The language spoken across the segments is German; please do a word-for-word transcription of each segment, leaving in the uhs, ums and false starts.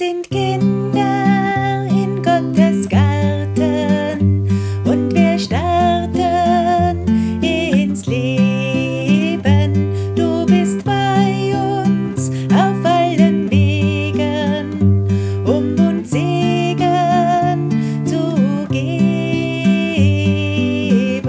sind Kinder in Gottes Garten und wir starten ins Leben. Du bist bei uns auf allen Wegen, um uns Segen zu geben.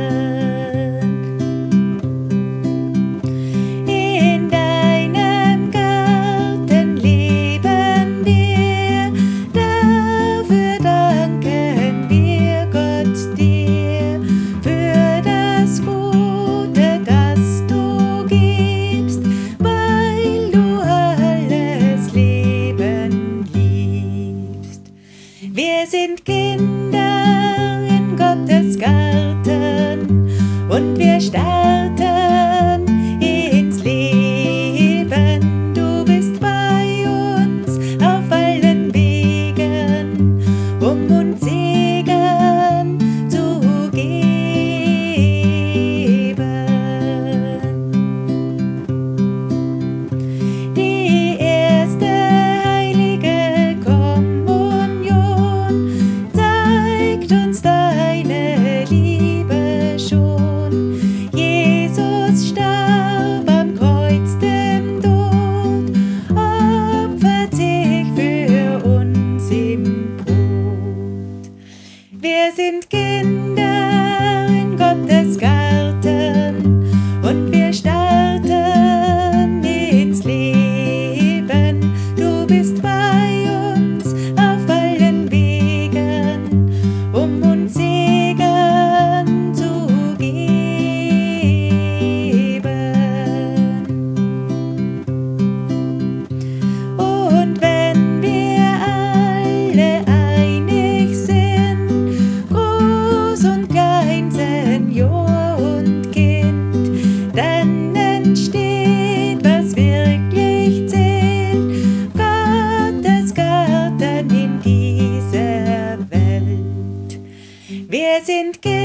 In deinem Garten leben wir, dafür danken wir Gott dir, für das Gute, das du gibst, weil du alles Leben liebst. Wir sind Kinder in Gottes Garten und wir starten ins Leben. Du bist bei uns auf allen Wegen, um uns Segen zu geben. Die erste heilige Kommunion zeigt uns deine Liebe schon. Jesus starb am Kreuz dem Tod, opfert sich für uns im Brot. Wir sind Kinder in Gottes Garten und wir starten ins Leben. Du bist bei uns auf allen Wegen, um uns Segen zu geben. Und wenn wir alle einig sind, groß und klein, Senior und Kind, dann entsteht, was wirklich zählt, Gottes Garten in dieser Welt. Wir sind Kinder